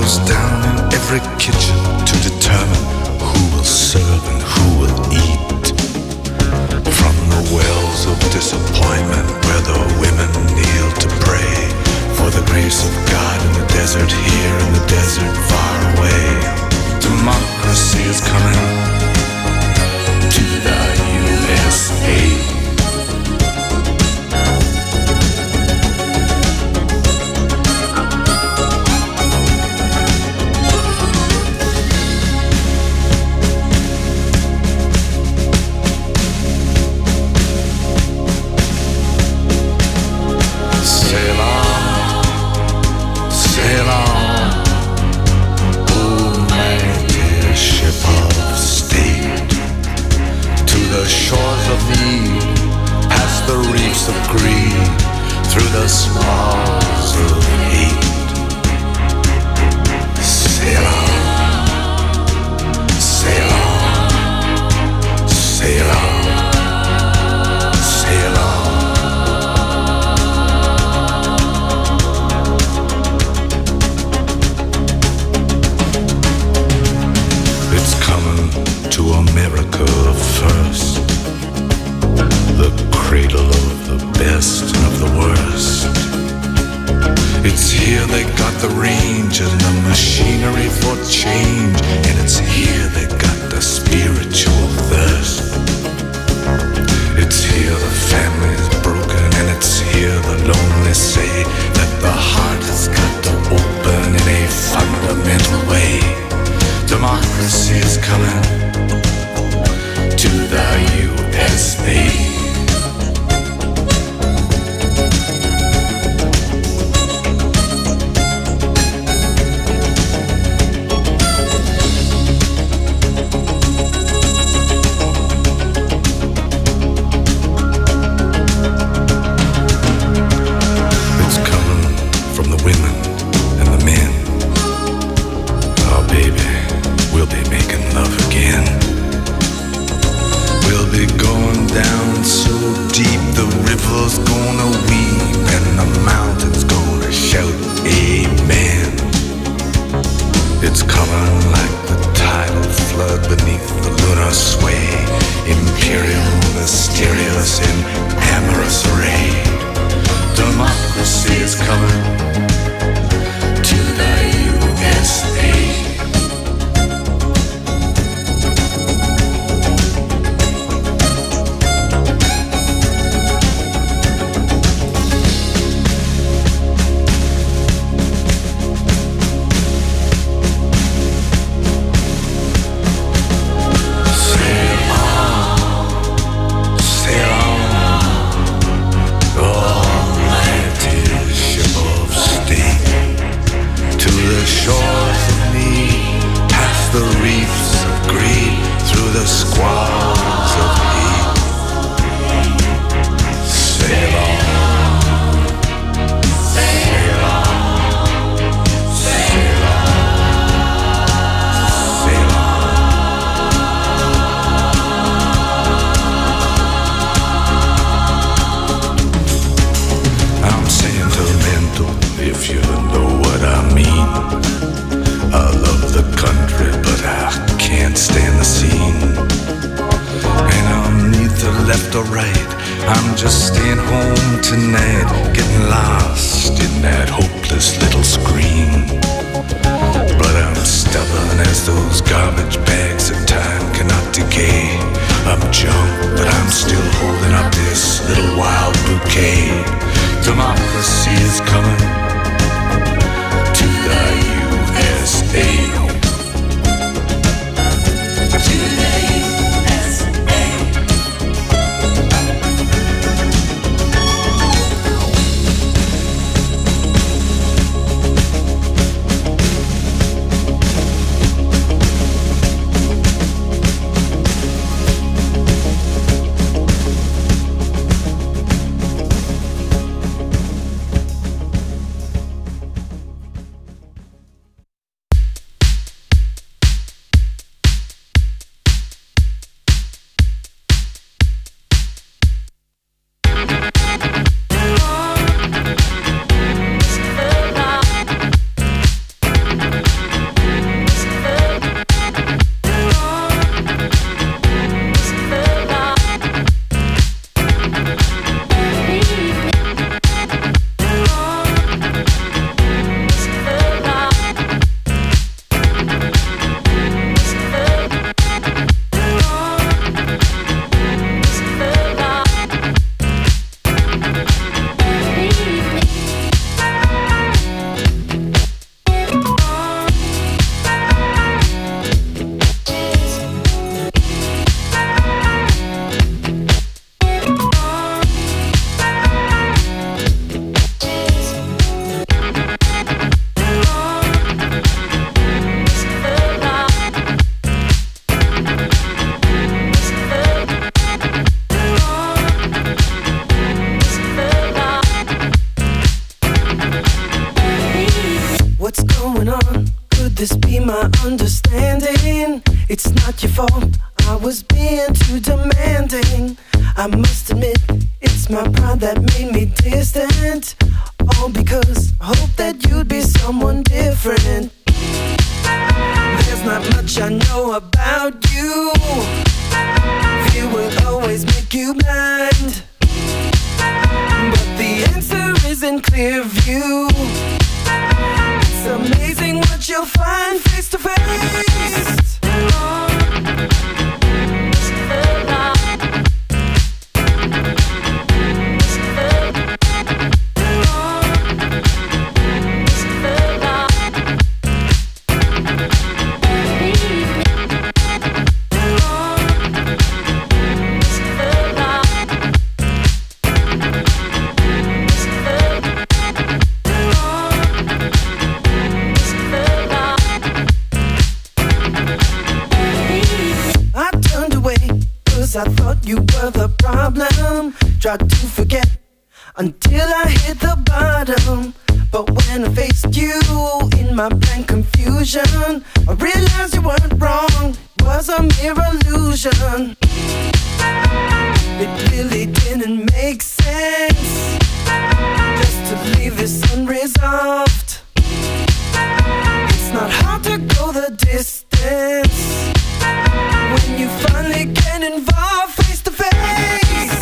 goes down in every kitchen to determine who will serve and who will eat. From the wells of disappointment where the women kneel to pray for the grace of God in the desert here, in the desert far away. Democracy is coming to the USA. Of greed through the swallows of hate. Sail on, sail on, sail on, sail on. It's coming to America first, the cradle of the best and of the worst. It's here they got the range and the machinery for change, and it's here they got the spiritual thirst. It's here the family's broken, and it's here the lonely say that the heart has got to open in a fundamental way. Democracy is coming to the USA. Down so deep the river's gonna weep and the mountain's gonna shout amen. It's coming like the tidal flood beneath the lunar sway, imperial, mysterious, in amorous array. Democracy is coming to the USA. The reefs of greed through the squalls of heat. Sail on, sail on, sail on, sail on. I'm sentimental, if you know what I mean. I love the country, but I can't stand the scene. And this be my understanding? It's not your fault, I was being too demanding. I must admit, it's my pride that made me distant. All because I hope that you'd be someone different. There's not much I know about you. Fear will always make you blind, but the answer is in clear view. It's amazing what you'll find face to face. I thought you were the problem. Tried to forget until I hit the bottom. But when I faced you in my blank confusion, I realized you weren't wrong, it was a mere illusion. It really didn't make sense just to leave this unresolved. It's not hard to go the distance when you finally get involved face to face.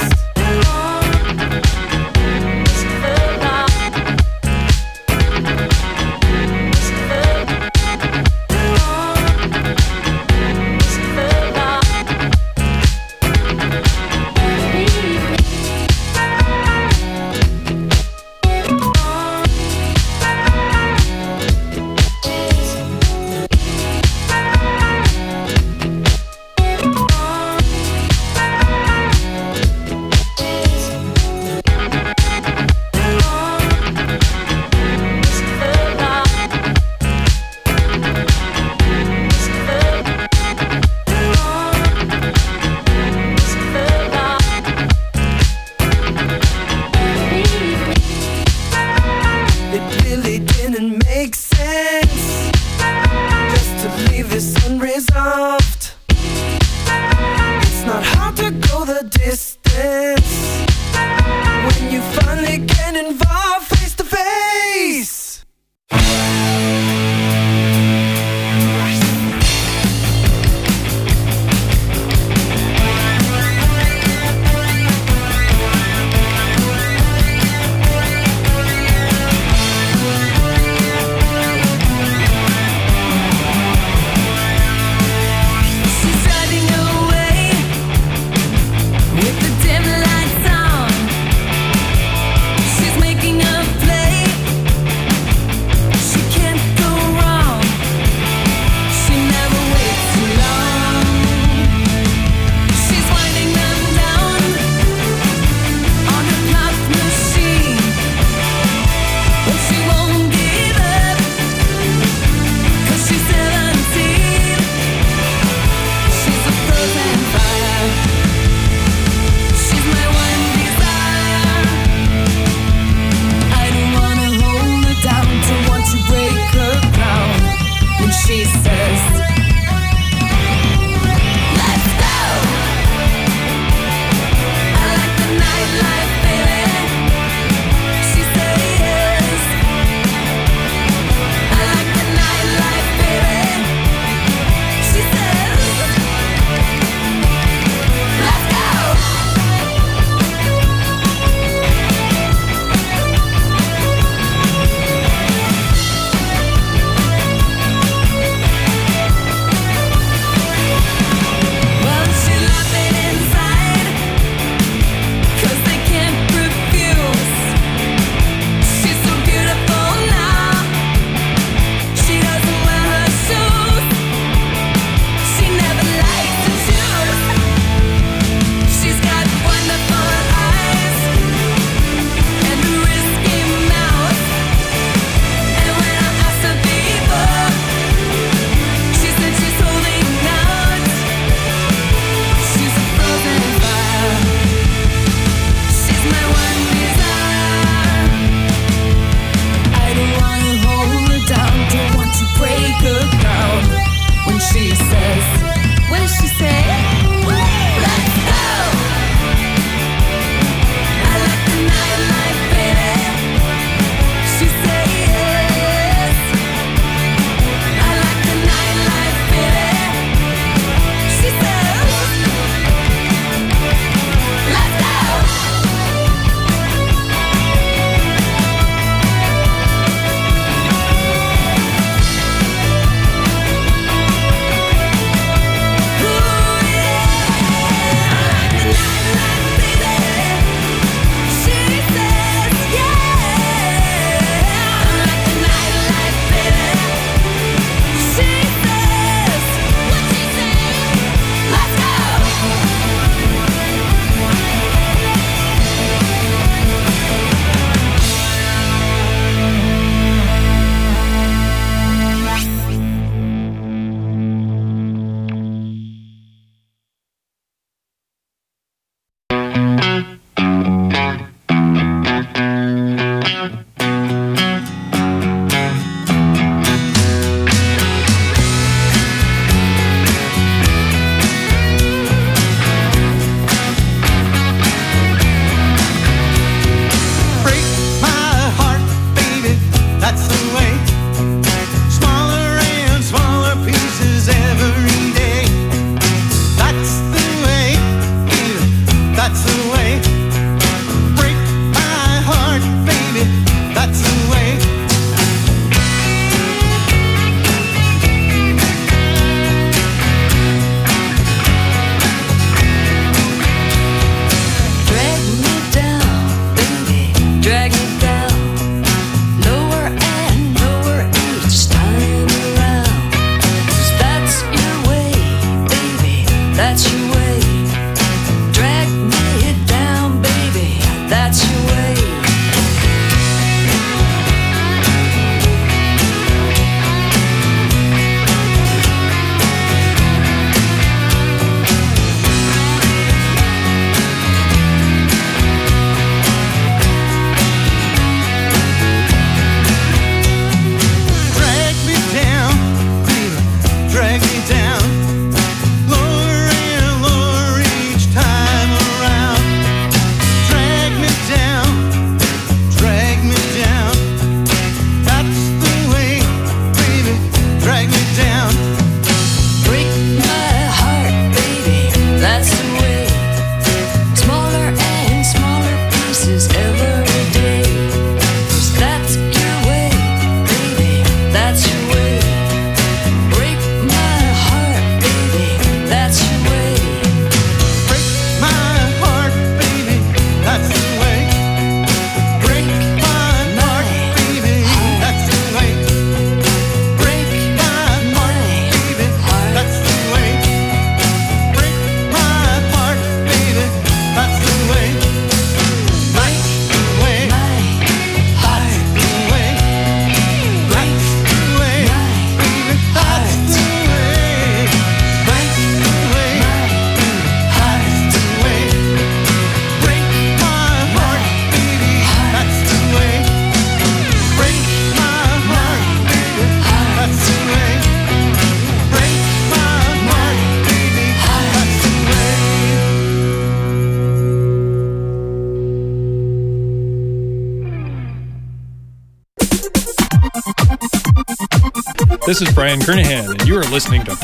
This is Brian Kernahan, and you are listening to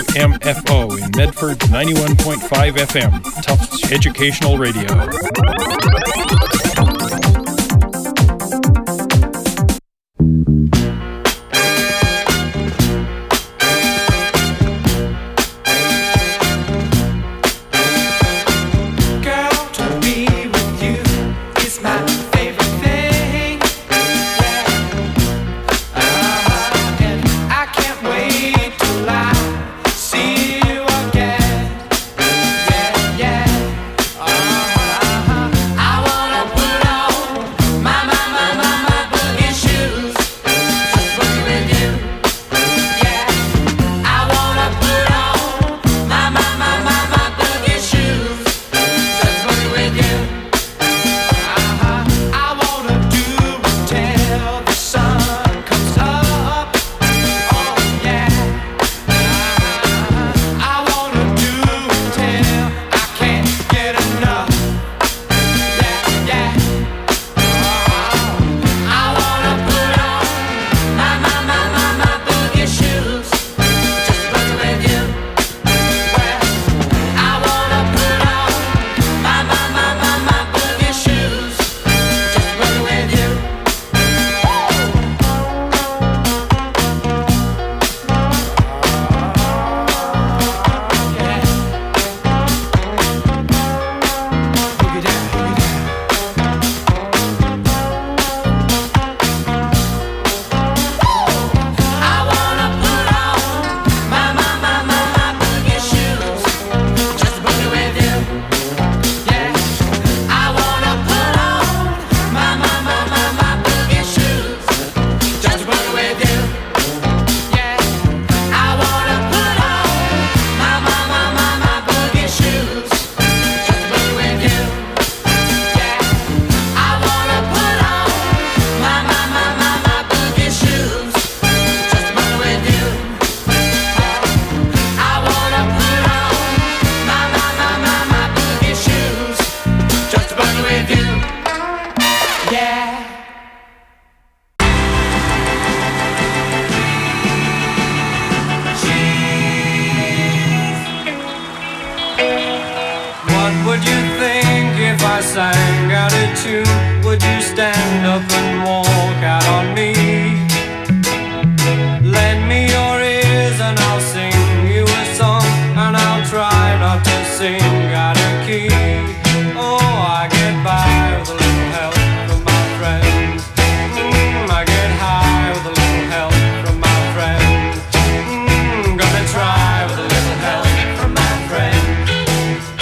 WMFO in Medford 91.5 FM, Tufts Educational Radio.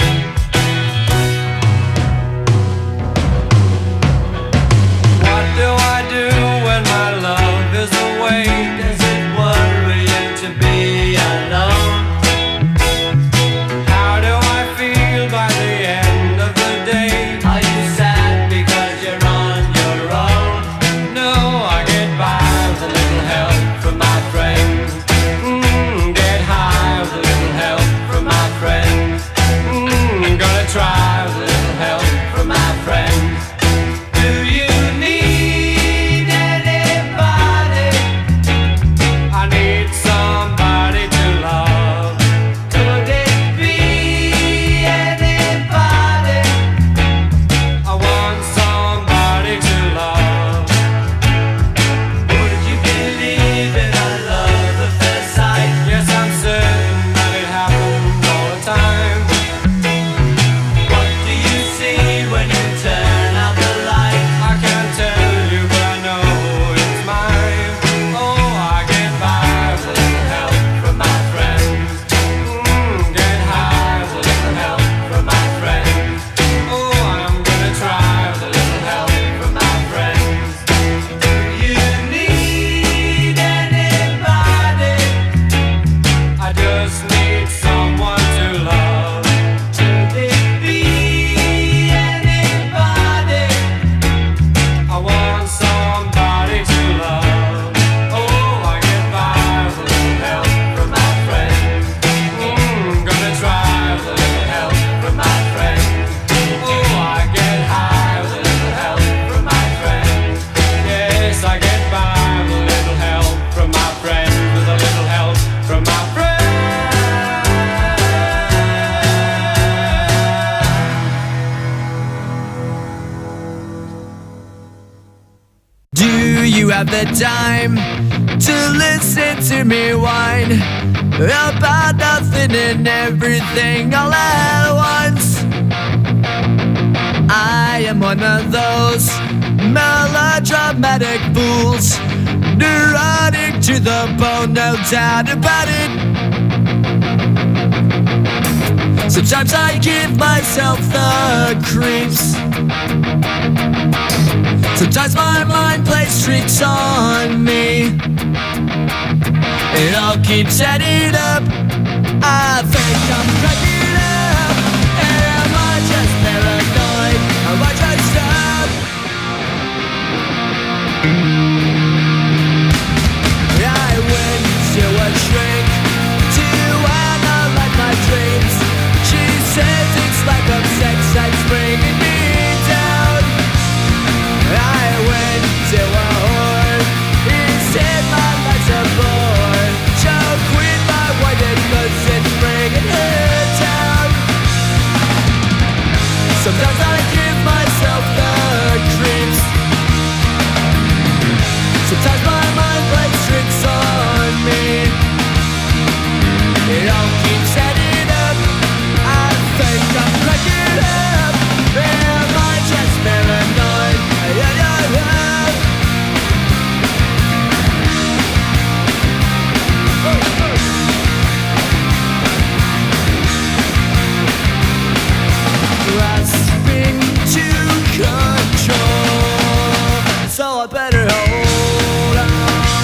What do have the time to listen to me whine about nothing and everything all at once. I am one of those melodramatic fools, neurotic to the bone, no doubt about it. Sometimes I give myself the creeps. Sometimes my mind plays tricks on me. It all keeps adding up. I think I'm cracking up. Am I just paranoid? Am I just up? I went to a shrink to analyze my dreams. She says it's like a sex that's bringing me down. I went to a whore. He said my life's a bore. Choke with my whited goods and bringing her down. Sometimes I give myself the creeps. Sometimes my mind plays tricks on me. It all keeps adding up. I think I'm cracking up. Am I just paranoid? Grasping to control, so I better hold on.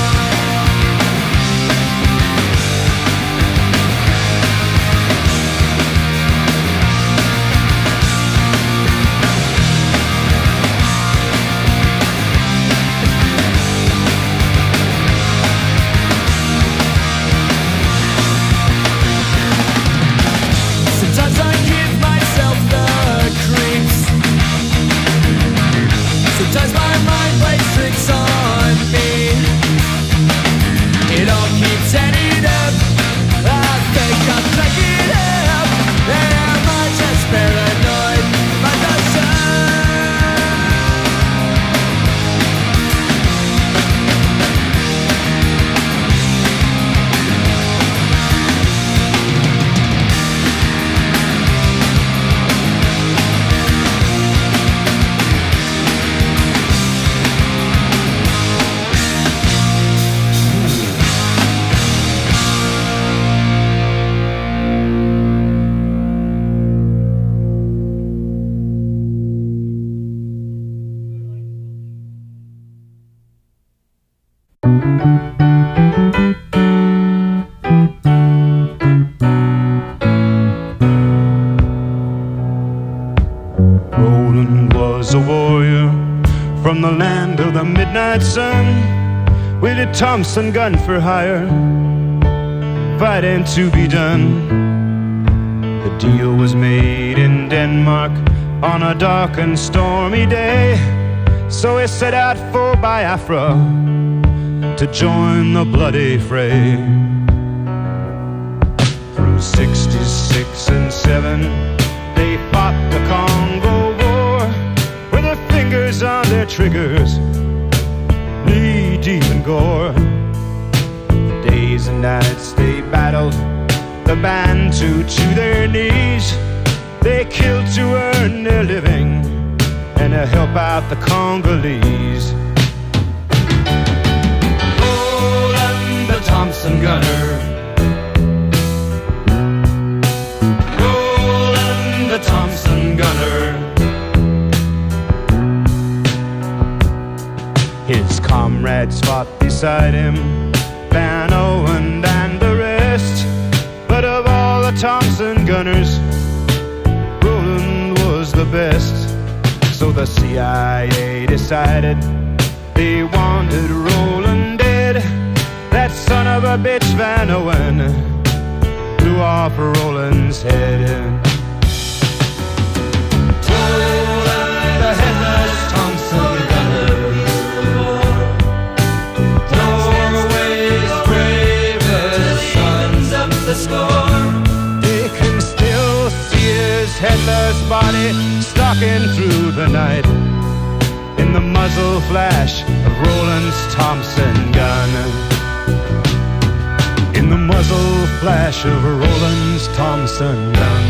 Sometimes I give myself the creeps. Sometimes my mind plays tricks on me. It all keeps adding up. I think I'm cracking up. Am I just paranoid? Am I just Roland was a warrior from the land of the midnight sun, with a Thompson gun for hire, fighting to be done. The deal was made in Denmark on a dark and stormy day, so he set out for Biafra to join the bloody fray. Through 66 and 7 they fought the Congo War, with their fingers on their triggers, knee deep in gore. For days and nights they battled the Bantu to their knees. They killed to earn their living and to help out the Congolese. Roland the Thompson gunner, the Thompson gunner. His comrades fought beside him, Van Owen and the rest. But of all the Thompson gunners, Roland was the best. So the CIA decided they wanted Roland dead. That son of a bitch Van Owen blew off Roland's head. The headless Thompson gunner, Norway's bravest sons of the score. They can still see his headless body stalking through the night in in the muzzle flash of Roland's Thompson gun. In the muzzle flash of Roland's Thompson gun.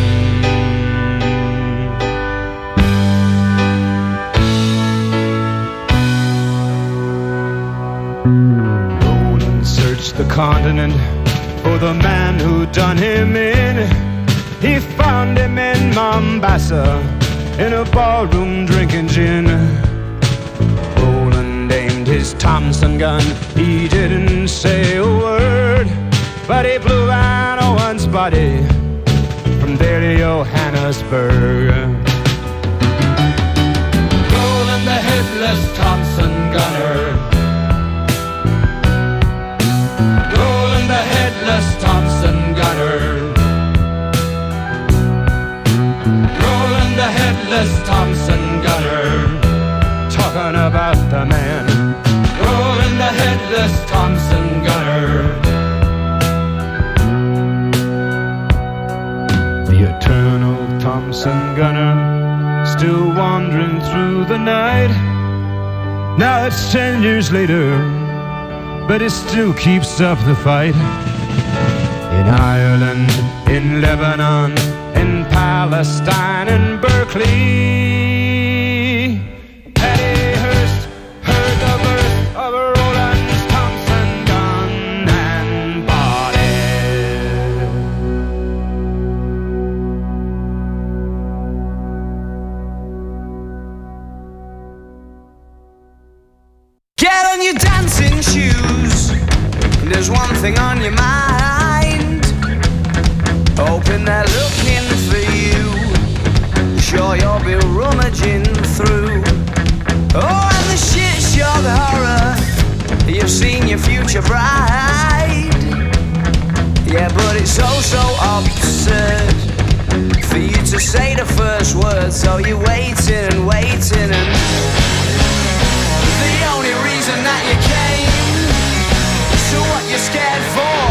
Roland searched the continent for the man who done him in. He found him in Mombasa, in a ballroom drinking gin. Roland aimed his Thompson gun, he didn't say a word, but he blew out Owen's body from there to Johannesburg. Roland the headless Thompson gunner, Roland the headless Thompson gunner, Roland the headless Thompson gunner, talking about the man, Roland the headless Thompson gunner. The eternal Thompson gunner, still wandering through the night. Now it's 10 years later, but it still keeps up the fight. In Ireland, in Lebanon, in Palestine, in Berkeley, Paddy Hearst heard the birth of Roland's Thompson gun and body. Get on your dancing shoes. There's one thing on your mind. Hoping they're looking for you. Sure you'll be rummaging through. Oh, and the shit show, the horror. You've seen your future bride. Yeah, but it's so absurd for you to say the first word. So you're waiting and waiting, and the only reason that you came, so what you're scared for?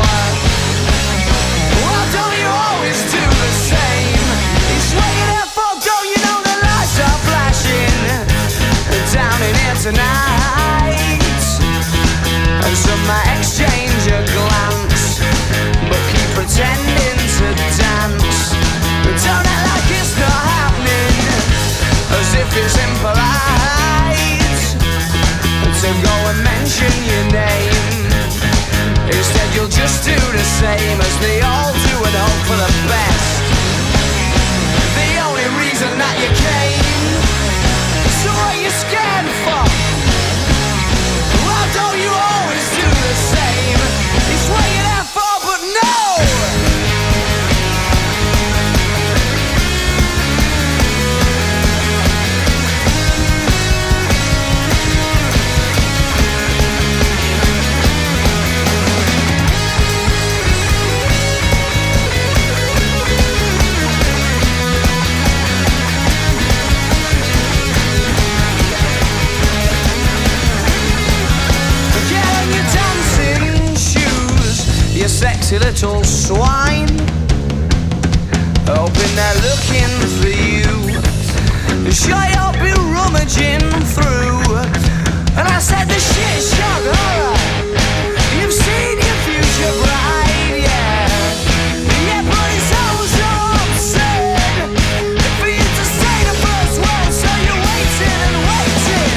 Well, don't you always do the same? It's what you're there for, don't you know the lights are flashing down in here tonight? And some might exchange a glance, but keep pretending to dance. But don't act like it's not happening, as if it's impolite to go and mention your name. Instead you'll just do the same as they all do and hope for the best. The only reason that you came, so what you scared for? Well, don't you always do the same? It's what you're there for, but no! You sexy little swine, hoping they're looking for you. Sure you'll be rummaging through. And I said the shit shock horror. You've seen your future bride, yeah. Yeah, but it's so absurd for you to say the first word. So you're waiting and waiting.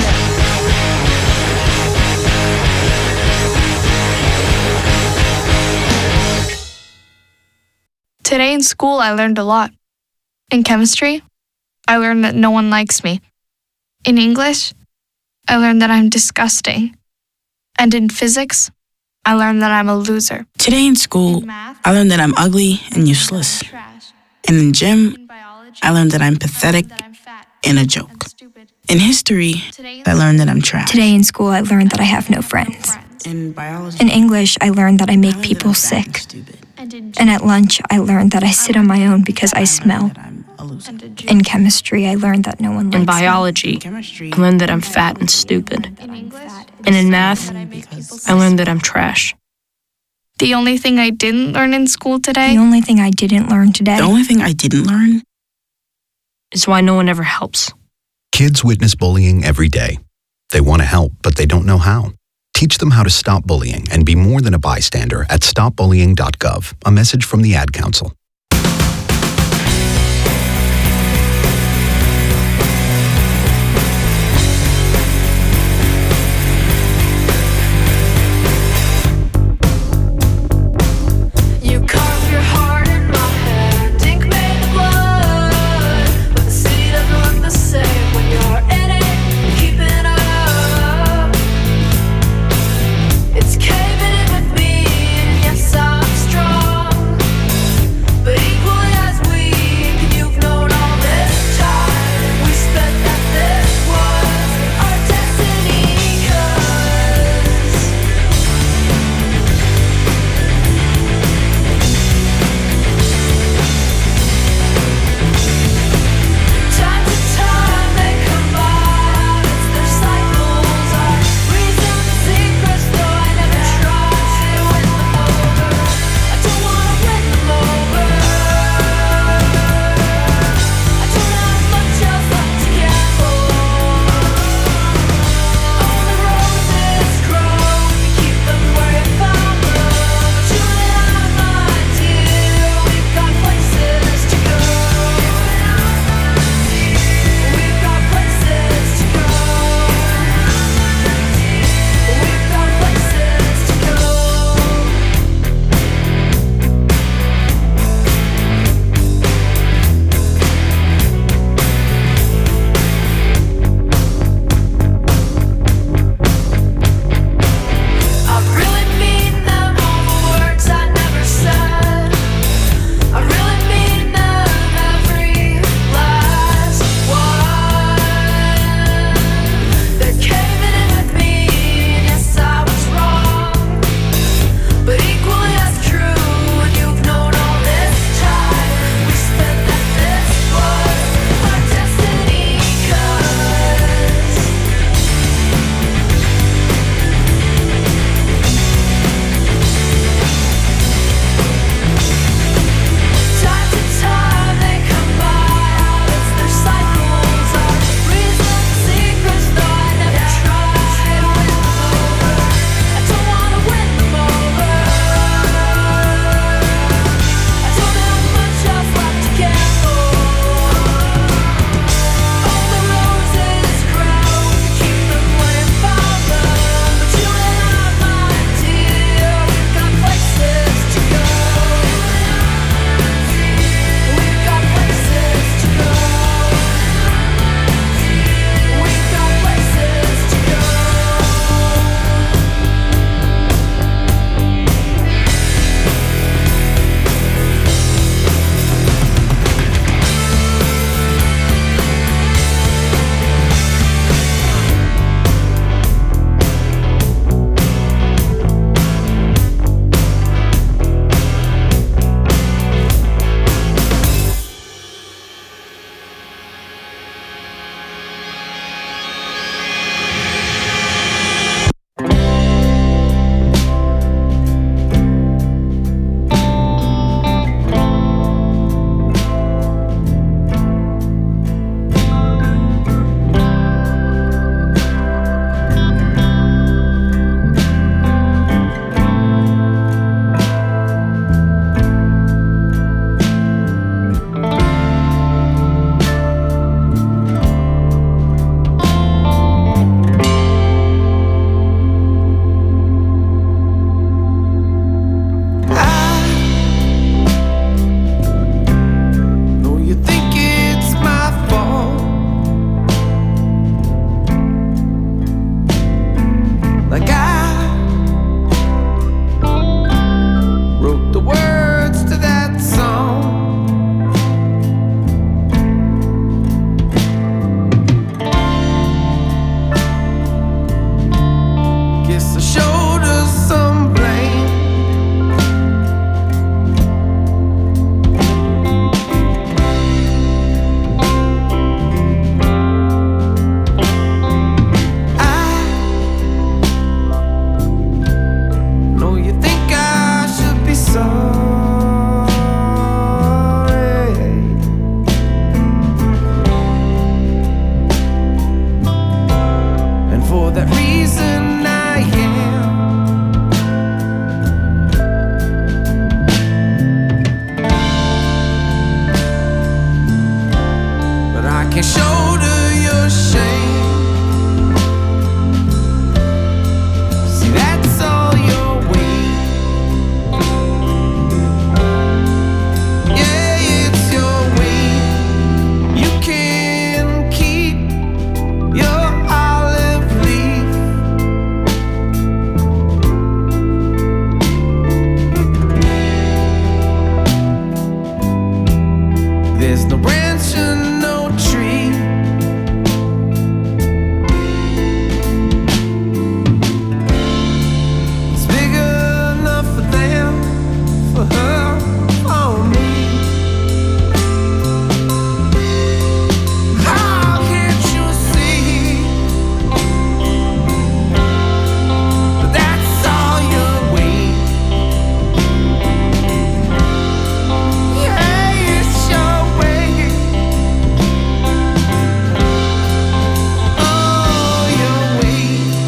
Today in school, I learned a lot. In chemistry, I learned that no one likes me. In English, I learned that I'm disgusting. And in physics, I learned that I'm a loser. Today in school, In math, I learned that I'm ugly and useless. trash. And in gym, In biology, I learned that I'm pathetic that I'm fat and a and joke. stupid. In history, Today I learned that I'm trash. Today in school, I learned that I have no friends. In biology, In English, I learned that I I make learned that people I'm fat and sick. stupid. And in And at lunch, I learned that I sit on my own because I smell. That I'm a loser. In chemistry, I learned that no one likes In me. biology, In chemistry, I learned that I'm fat and stupid. In English, And in math, that I make people I learned that I'm trash. The only thing I didn't learn in school today The only thing I didn't learn today the only thing I didn't learn Is why no one ever helps. Kids witness bullying every day. They want to help, but they don't know how. Teach them how to stop bullying and be more than a bystander at stopbullying.gov. A message from the Ad Council. It's caving in with me, and yes, I'm strong. There's no branch and no tree. It's big enough for them, for her, for me. How can't you see that's all you're waiting? Yeah, it's your way. Oh, your way.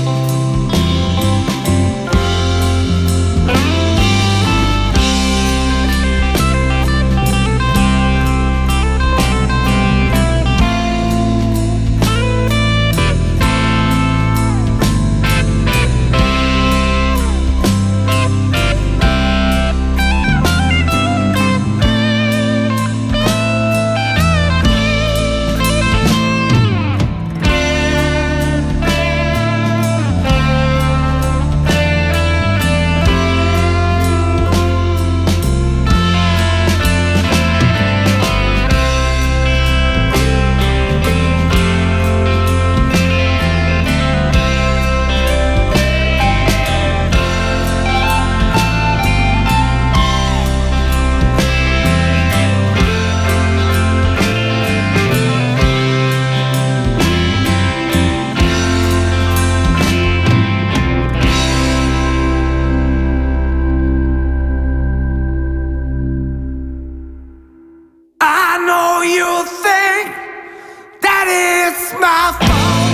I know you think that it's my fault.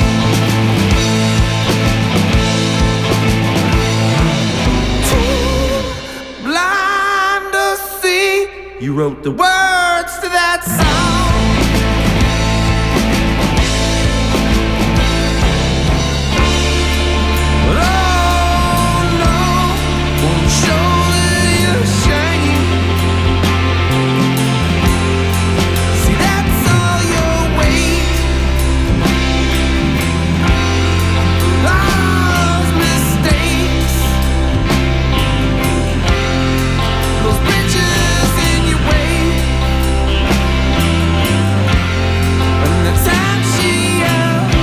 Too blind to see. You wrote the words to that song. But oh no, won't show you shame. See, that's all your weight. Love's mistakes. Those bridges in your way. And the time she yelled,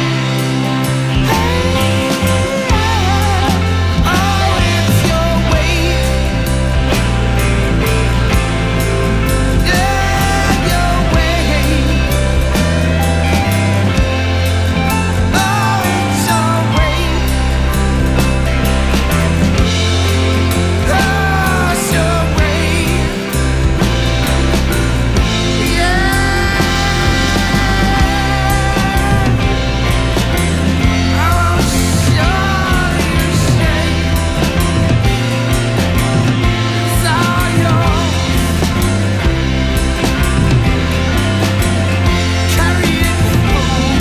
hey, oh, it's your weight. Yeah, your weight. Oh, it's your weight. Oh, it's your weight. Yeah. I'll show you shame. It's all yours. Carry it home.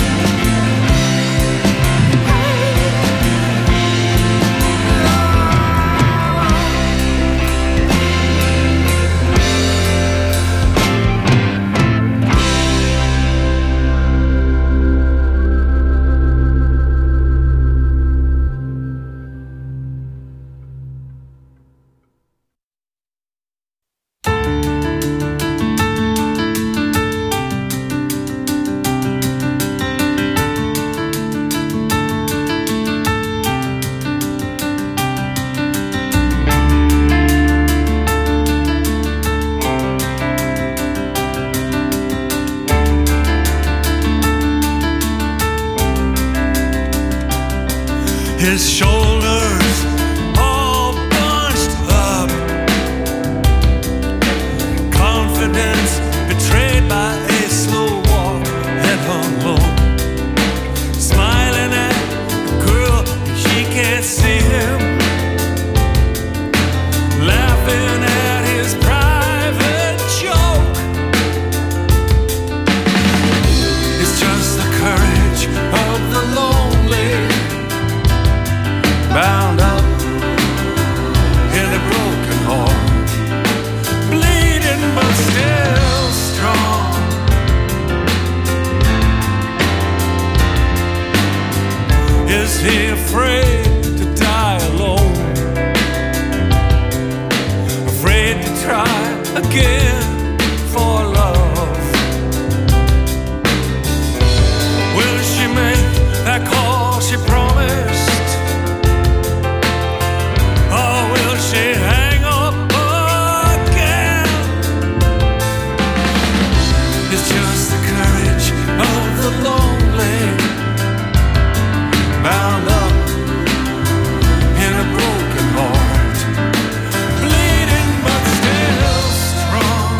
His shoulders all bunched up, confidence betrayed by a slow walk, head hung low, smiling at a girl she can't see him, laughing at his private joke. It's just the courage of the lonely, bound up in a broken heart, bleeding but still strong. Is he afraid to die alone? Afraid to try again for love? It's just the courage of the lonely, bound up in a broken heart, bleeding but still strong.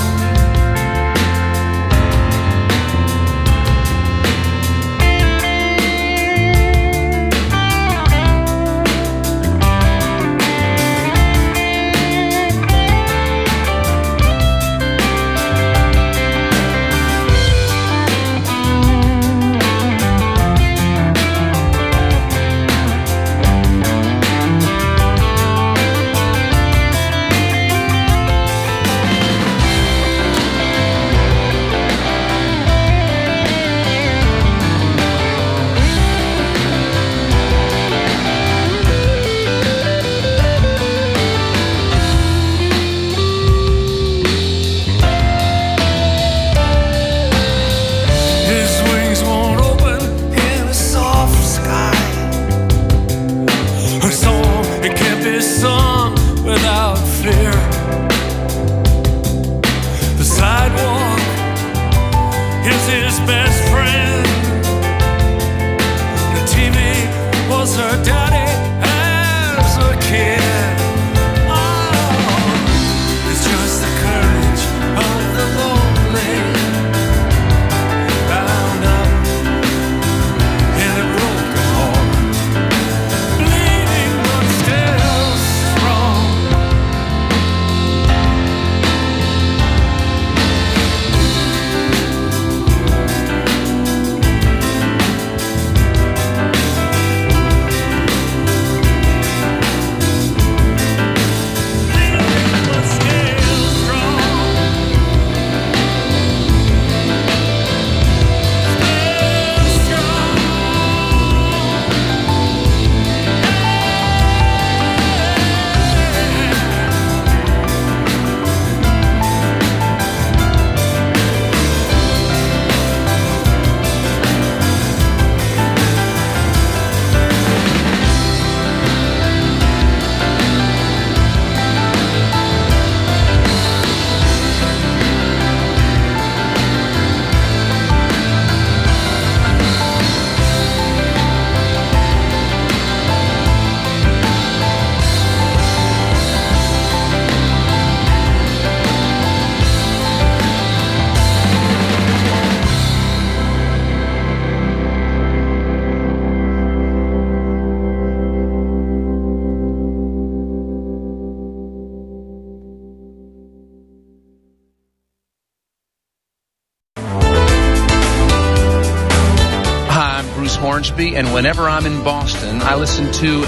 Hornsby, and whenever I'm in Boston, I listen to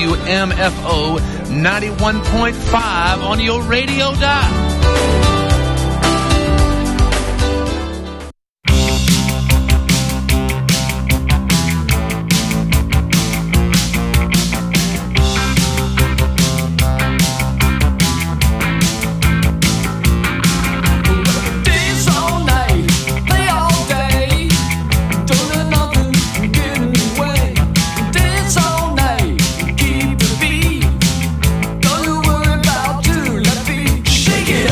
WMFO 91.5 on your radio dial. Shake it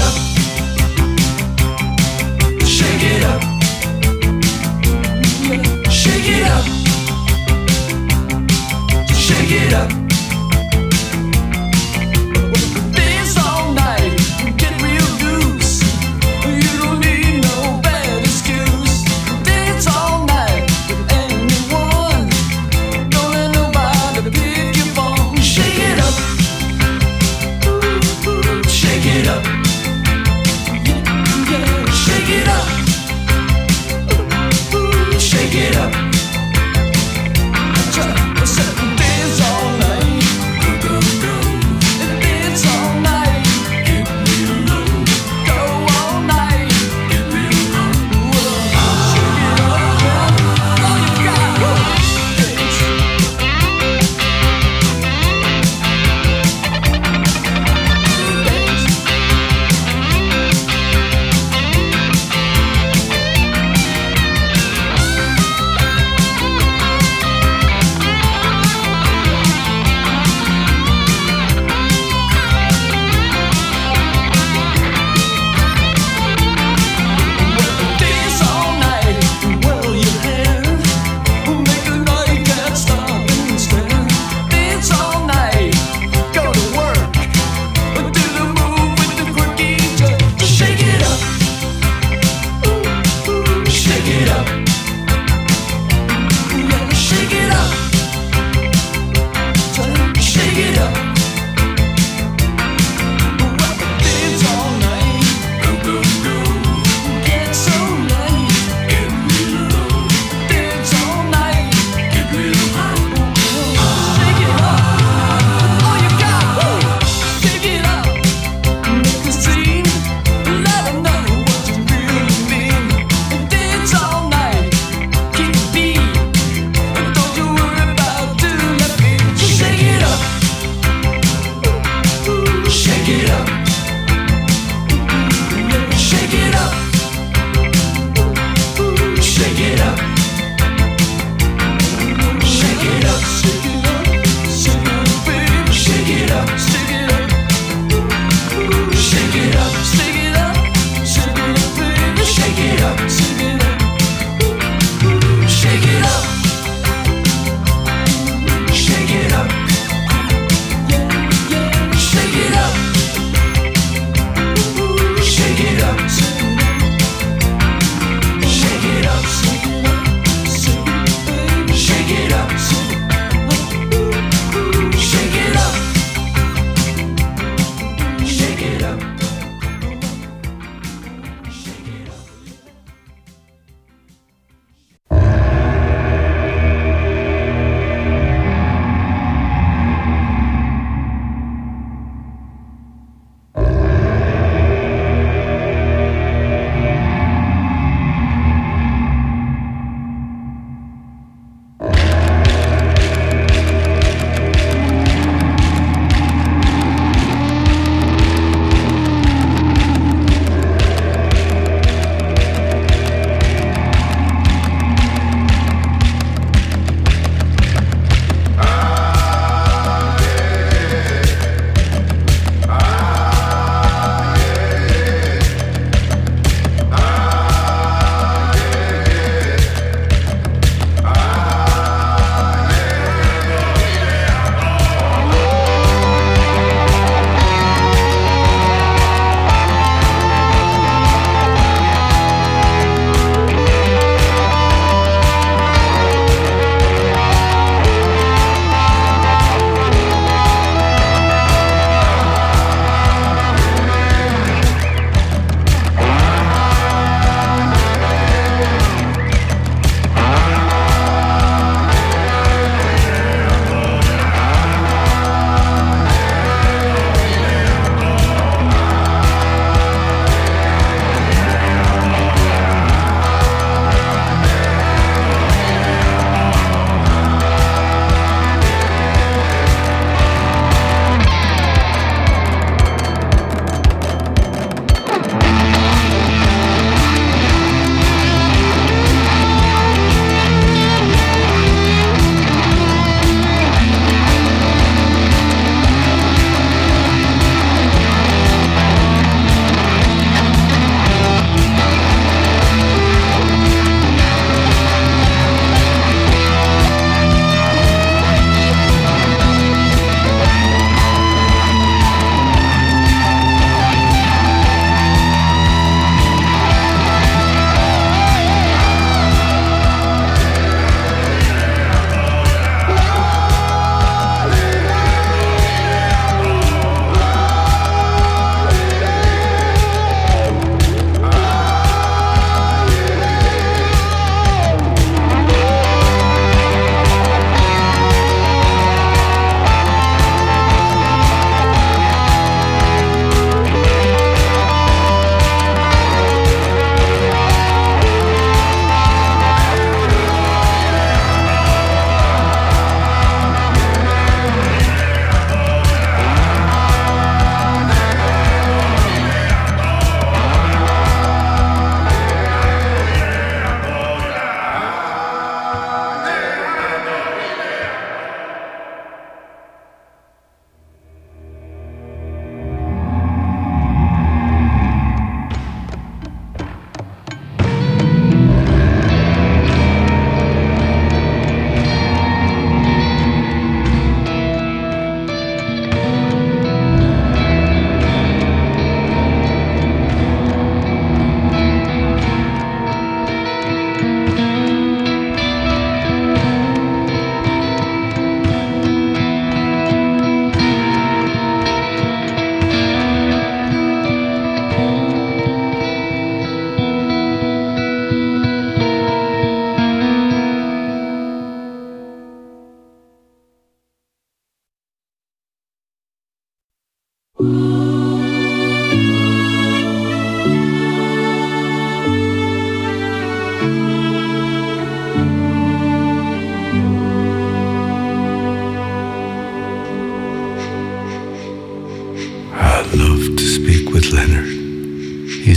Shake it up. Shake it up. Shake it up. Shake it up. Shake it up, baby. Shake it up. Shake it up. Shake it up. Shake it up. Shake it up, baby. Shake it up. Shake it up. Shake it up. Shake it up. Shake it up. Shake it up.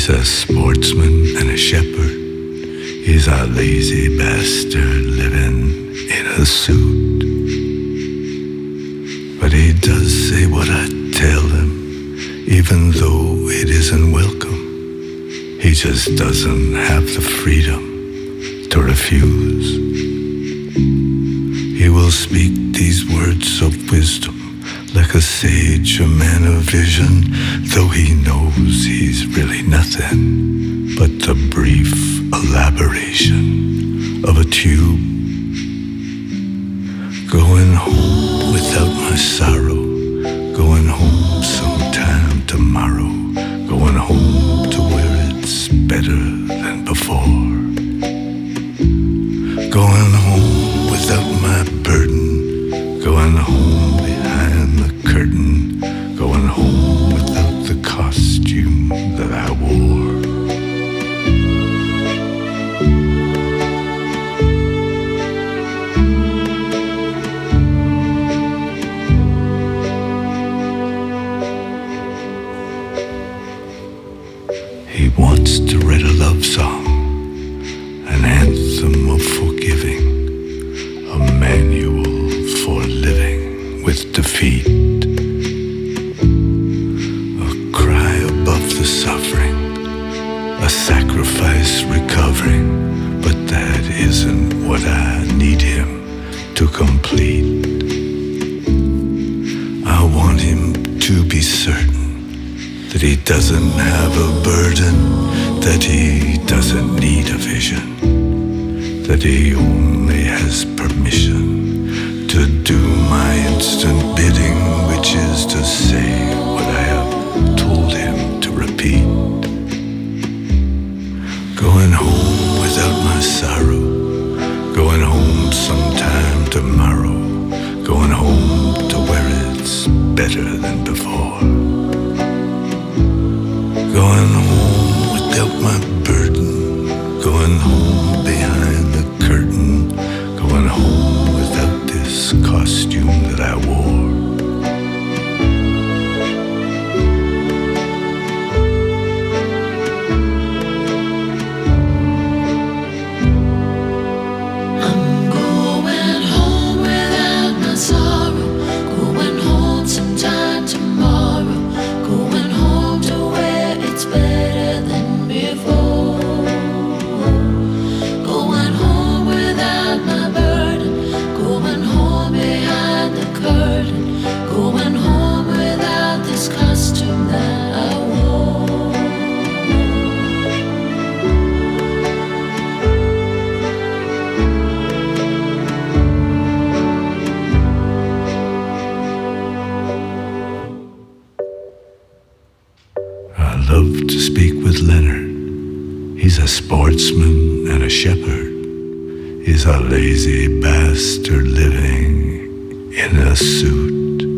He's a sportsman and a shepherd. He's a lazy bastard living in a suit. But he does say what I tell him, even though it isn't welcome. He just doesn't have the freedom to refuse. He will speak these words of wisdom like a sage, a man of vision, though he knows he's really nothing but the brief elaboration of a tube. Going home without my sorrow, going home sometime tomorrow, going home to where it's better than before. Going home without my burden, going home behind the curtain, going home without the costume that I wore. He wants to write a love song, an anthem of forgiving, a manual for living with defeat, a cry above the suffering, a sacrifice recovering, but that isn't what I need him to complete. I want him to be certain that he doesn't have a burden, that he doesn't need a vision, that he only has permission to do my instant bidding, which is to say what I have told him to repeat. Going home without my sorrow, going home sometime tomorrow, going home to where it's better than before. Going home without my burden, going home behind the curtain, going home without this costume that I wore. I'm going home without my sorrow, going home sometime tomorrow, going home to where it's better than before. Going home without my burden, going home behind the curtain, going home without this costume that I wore. I love to speak with Leonard. He's a sportsman and a shepherd. He's a lazy bastard living in a suit.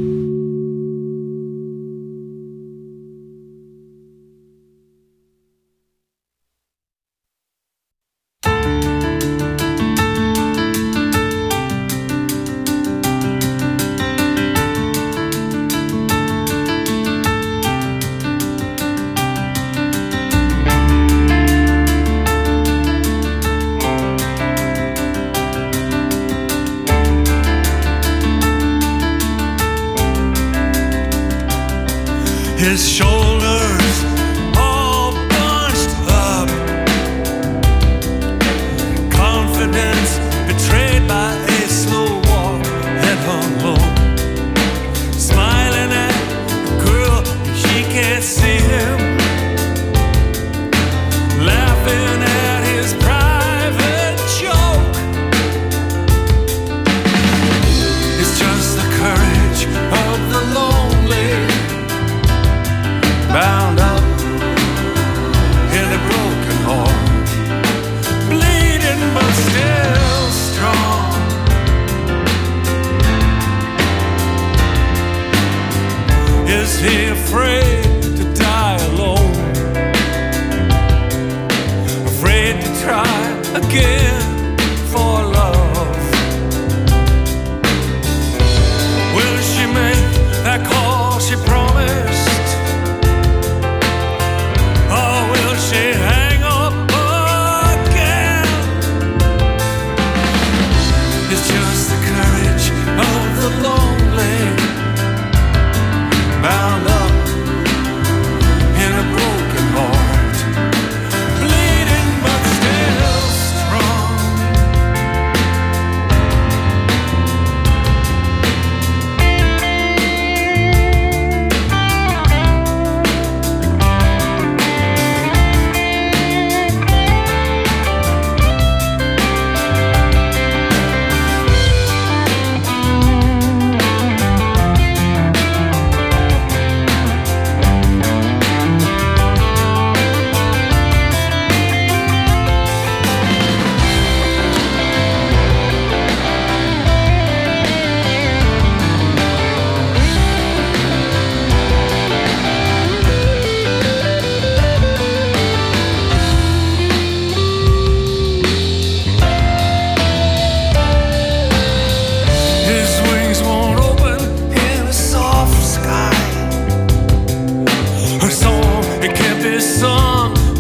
His shoulders all bunched up, confidence betrayed by a slow walk, head hung low, smiling at a girl, she can't see him, laughing at his private joke. It's just the courage of the lonely, bound up in a broken heart, bleeding but still strong. Is he afraid to die alone? Afraid to try again for love? Will she make that call she promised? Or will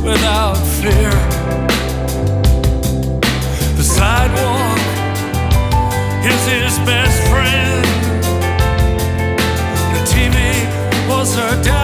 without fear. The sidewalk is his best friend. The TV was her dad.